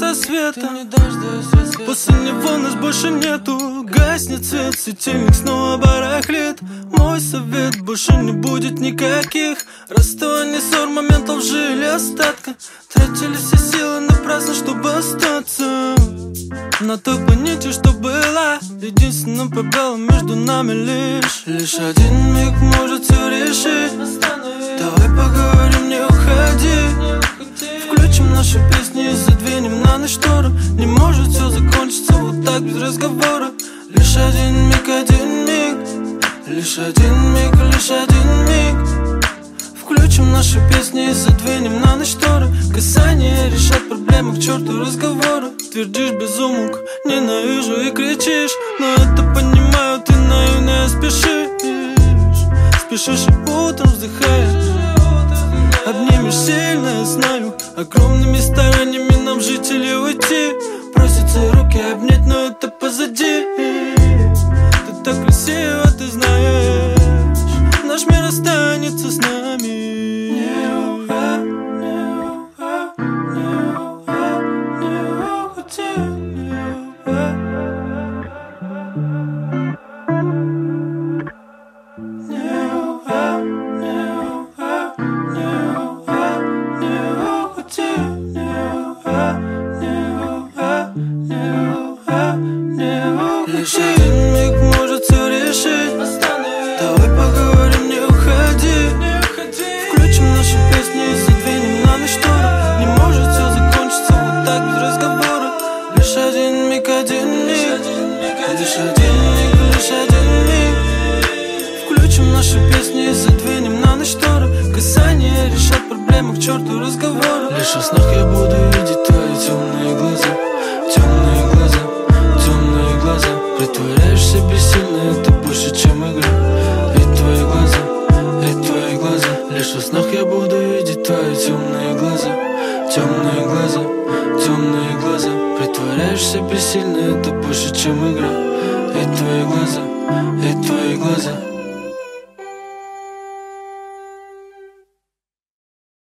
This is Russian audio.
рассвета. После него нас больше нету. Гаснет свет, светильник снова барахлит. Мой совет: больше не будет никаких расставаний, ссор, моментов лжи или остатка. Тратили все силы напрасно, чтобы остаться на той планете, что была. Единственным пробелом между нами лишь один миг может все решить. Давай поговорим, не уходи. Включим наши песни и задвинем на ночь шторы. Не может все закончиться вот так без разговора. Лишь один миг, один миг. Лишь один миг, лишь один миг. Включим наши песни и задвинем на ночь шторы. Касания решат проблемы, к черту разговоры. Твердишь без умолку, ненавижу и кричишь. Но это понимаю, ты наивно спешишь. Спешишь и утром вздыхаешь. Обнимешь сильно, я знаю. Огромными стараниями нам жить или уйти. Просятся руки обнять, но это позади. Ты так красиво, ты знаешь. Наш мир останется с нами. Лишь один миг может все решить. Давай поговорим, не уходи. Включим наши песни и задвинем на ночь шторы. Не может все закончиться вот так без разговора. Лишь один миг, один миг. Лишь один миг, лишь один миг. Включим наши песни и задвинем на ночь шторы. Касания решат проблемы, к черту разговоры. Лишь во снах я буду видеть твои темные глаза. Темные глаза, темные глаза. Притворяешься бессильно, это больше, чем игра. И твои глаза. Лишь во снах я буду видеть твои темные глаза. Темные глаза, темные глаза. Притворяешься бессильно, это больше, чем игра. И твои глаза.